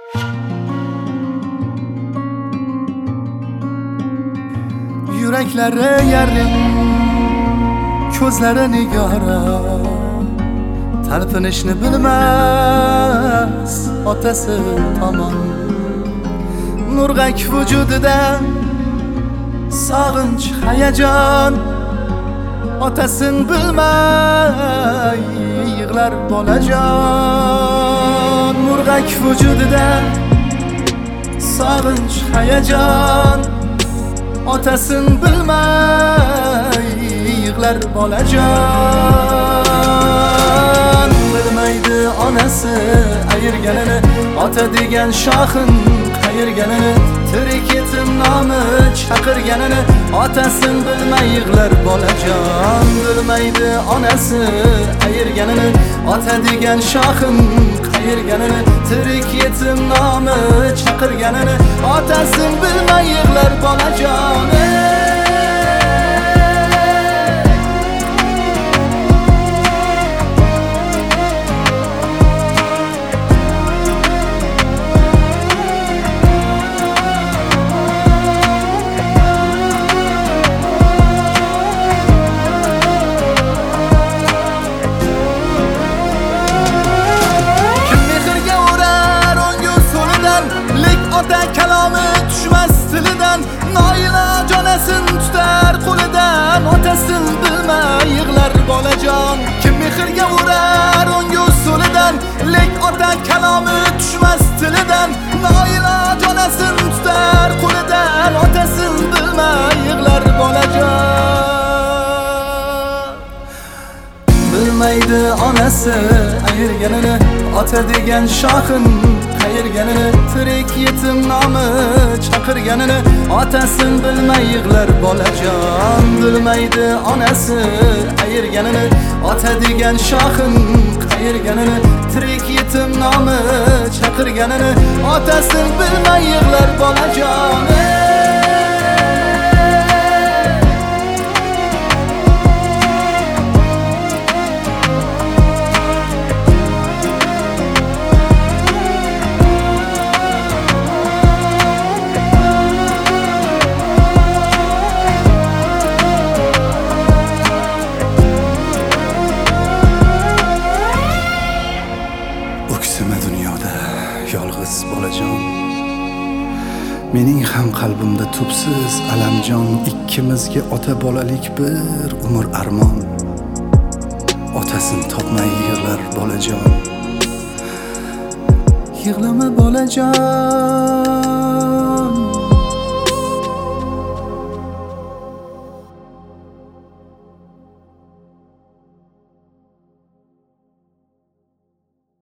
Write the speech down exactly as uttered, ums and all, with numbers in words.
Yüreklere yerin, ko'zlari nigora, talpinishni bilmas otasi tomon. Nurg'ak vujudida sog'inch hayajon, otasin bilmay yig'lar bolajon. Nurg'ak vujudida sog'inch hayajon, otasin bilmay yig'lar bolajon. Bilmaydi onasi ayirganini, ota degan shoxin qayirganini, tirik yetim nomi chaqirganini, otasin bilmay yig'lar bolajon. Bilmaydi onasi ayirganini, ota degan shoxin qayirganini, tirik yetim nomi chaqirganini, otasin bilmay yig'lar bolajon. Ota kalomi tushmas tilidan, noiloj onasin tutar qo'lidan, otasin bilmay yig'lar bolajon. Kim mehrga urar o'ngu so'lidan, lek ota kalomi tushmas tilidan, noiloj onasin tutar qo'lidan, otasin bilmay yig'lar bolajon. Bilmaydi onasi ayirganini, ota degan shoxin qayirganini, tirik yetim nomi chaqirganini, otasin bilmay yig'lar bolajon. Bilmaydi onasi ayirganini, ota degan shoxin qayirganini, tirik yetim nomi chaqirganini, otasin bilmay yig'lar bolajon. Dunyoda yolg'iz bolajon, mening ham qalbimda tubsiz alamjon. Ikkimizga ota bolalik bir umr armon, otasin topmay yig'lar bolajon. Yig'lama bolajon,